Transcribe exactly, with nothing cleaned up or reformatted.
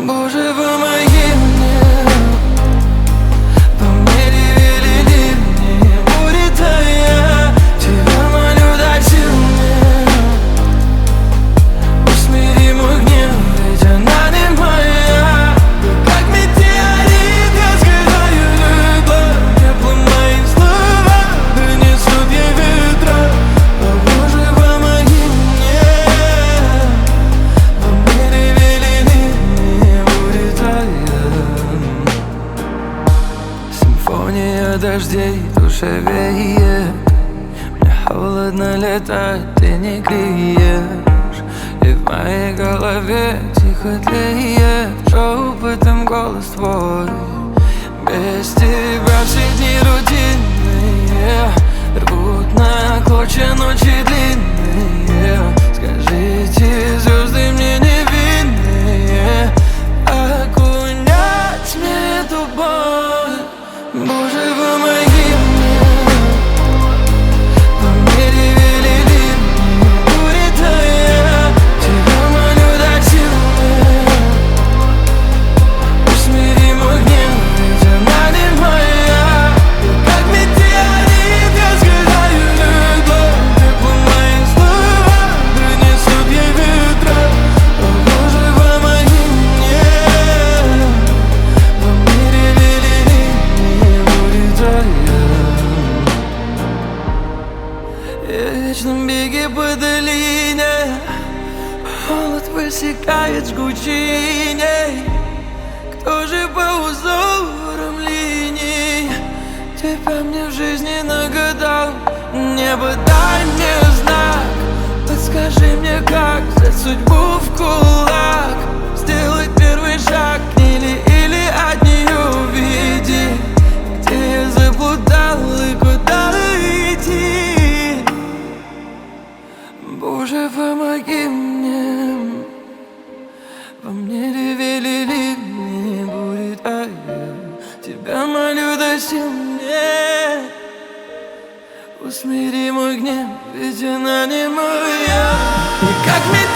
Боже, помоги мне. По мне ревели ливни, бури твоя. Тебя молю, дай сил мне. Усмири мой гнев, ведь она не моя. Как метеорит я сгораю любовь. Теплым мои слова принесут ей ветра. О, Боже, помоги мне. По мне ревели ливни, бури твоя. Симфония дождей в душе веет. Мне холодно летать, ты не греешь. И в моей голове тихо тлеет шепотом голос твой. Без тебя все дни рутинные, рвут на клочья ночи длинные. Скажите, звезды мне невинные, окунять мне эту боль. Боже, помоги мне. По мне ревели ливни, бури твоя. Тебя молю, дай сил мне. Усмири мой гнев, ведь она не моя. Как метеорит я сгораю любовь. Теплым мои слова принесут ей ветра. О, Боже, помоги мне. По мне ревели ливни, бури твоя. Я в вечном беге по долине, холод высекает жгучей. Кто же по узорам линий тебя мне в жизни нагадал? Небо, дай мне знак, подскажи мне, как взять судьбу в кулак. Сделать первый шаг к ней или, или от нее уведи. Где я заплутал и куда идти? Боже, помоги мне. Во мне ревели ливни, бури твоя. Тебя молю, дай сил мне. Усмири мой гнев, ведь она не моя. И как метеорит